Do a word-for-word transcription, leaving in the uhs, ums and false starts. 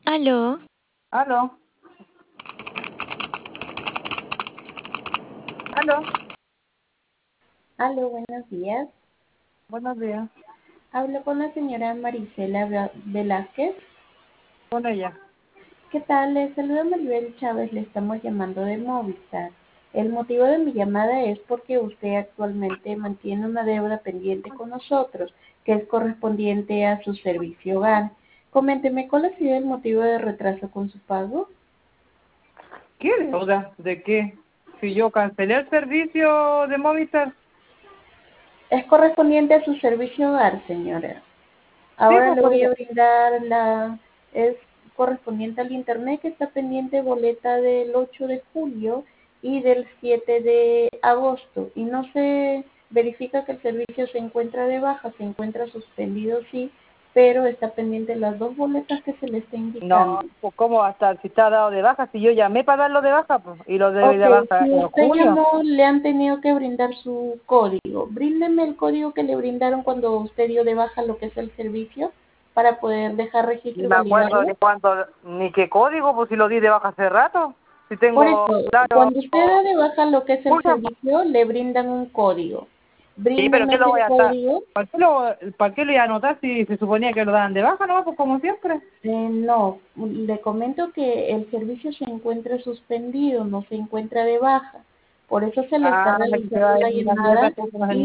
Aló, Aló, aló, Aló, buenos días. buenos días. Hablo con la señora Marisela Bra- Velázquez. Con ella. ¿Qué tal? Le saluda Maribel Chávez, le estamos llamando de Movistar. El motivo de mi llamada es porque usted actualmente mantiene una deuda pendiente con nosotros, que es correspondiente a su servicio hogar. Coménteme, ¿cuál ha sido el motivo de retraso con su pago? ¿Qué deuda? ¿De qué? Si yo cancelé el servicio de Movistar. Es correspondiente a su servicio hogar, señora. Sí, Ahora pues le por voy a eso. brindar la, es correspondiente al internet que está pendiente boleta del ocho de julio y del siete de agosto. Y no se verifica que el servicio se encuentra de baja, se encuentra suspendido, sí, pero está pendiente las dos boletas que se le está No, indicando. pues ¿cómo hasta si está dado de baja? Si yo llamé para darlo de baja, pues, y lo de, Ok, de baja si en usted junio. llamó, le han tenido que brindar su código. Bríndeme el código que le brindaron cuando usted dio de baja lo que es el servicio para poder dejar registro Ni y me acuerdo validarlo. ni cuánto, ni qué código, pues si lo di de baja hace rato. Si Por tengo, eso, claro, cuando usted da de baja lo que es el junio. servicio, le brindan un código. Sí, pero Bríndeme ¿qué lo ese voy a estar? código. ¿Para qué lo, para qué lo iba a anotar si se suponía que lo daban de baja? No, pues como siempre. Eh, no, le comento que el servicio se encuentra suspendido, no se encuentra de baja. Por eso se le está Ah, que se va realizando a la ir la mierda, llamada entonces no se y